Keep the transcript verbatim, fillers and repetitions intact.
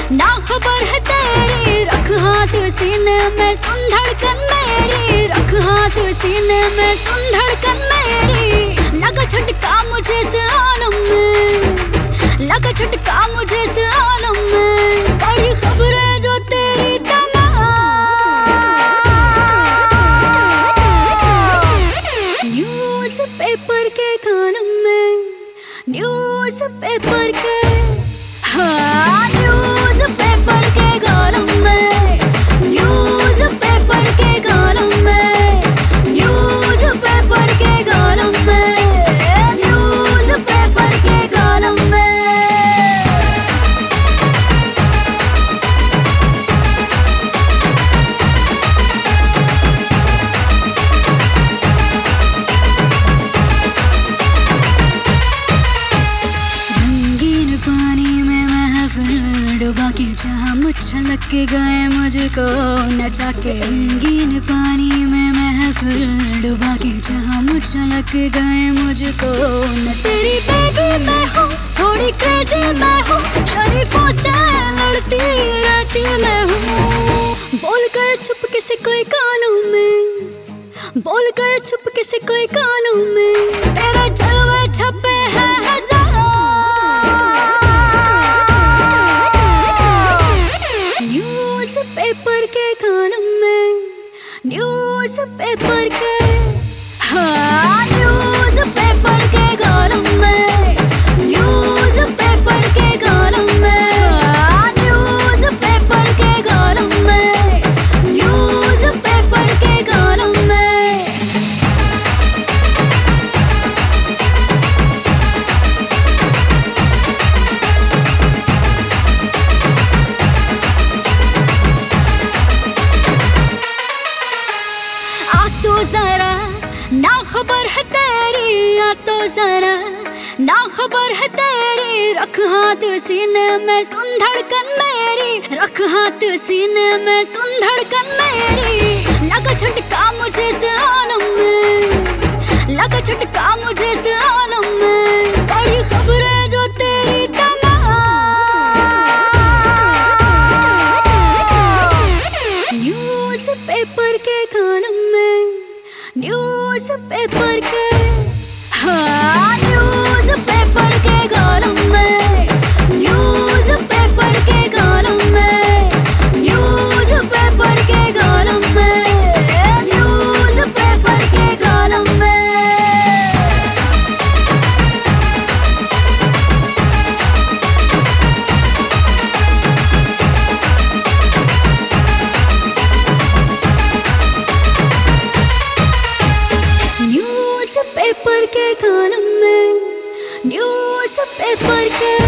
ना खबर है तेरी, रख हाथ सीने में सुन धड़कन मेरी, रख हाथ सीने में सुन धड़कन मेरी। लगा झटका मुझे इस आलम में, लगा झटका मुझे इस आलम में, बड़ी खबरें जो तेरी तमाम। न्यूज़ पेपर के कॉलम में, न्यूज़ पेपर के, हाँ न्यूज़ पेपर के कॉलम में, न्यूज़ पेपर के कॉलम में, न्यूज़ पेपर के कॉलम में, न्यूज़ पेपर के कॉलम में। डुबा के जहाँ छलक के गए मुझको नचा के, रंगीन पानी में महफिल डुबा के जहाँ छलक के गए मुझको नचा। तेरी बेबी मैं हूँ, थोड़ी क्रेजी मैं हूँ, शरीफों से लड़ती रहती मैं हूँ। बोल कर चुपके से कोई कानों में, बोल कर चुपके से कोई कानों में, तेरे जलवे छपे हैं हजार। पेपर के कॉलम में, न्यूज़ पेपर के, हाँ न्यूज़ पेपर के कॉलम में, न्यूज़ पेपर के कॉलम में, हाँ न्यूज़ पेपर के कॉलम में, न्यूज़ पेपर के कॉलम में। तो जरा ना खबर है तेरी, आ तो जरा ना खबर है तेरी, रख हाथ सीने में सुन धड़कन मेरी, रख हाथ सीने में सुन धड़कन मेरी। लगा झटका मुझे इस आलम में, लगा झटका मुझे इस आलम में, बड़ी खबरें जो तेरी तमाम। न्यूज़ पेपर के कॉलम में, न्यूज़ पेपर के, हाँ न्यूज़ पेपर के कॉलम में, न्यूज़ पेपर के कॉलम में, न्यूज़ पेपर के कॉलम में, न्यूज़ पेपर के कॉलम में। न्यूज़ पेपर के कॉलम में, न्यूज़ पेपर के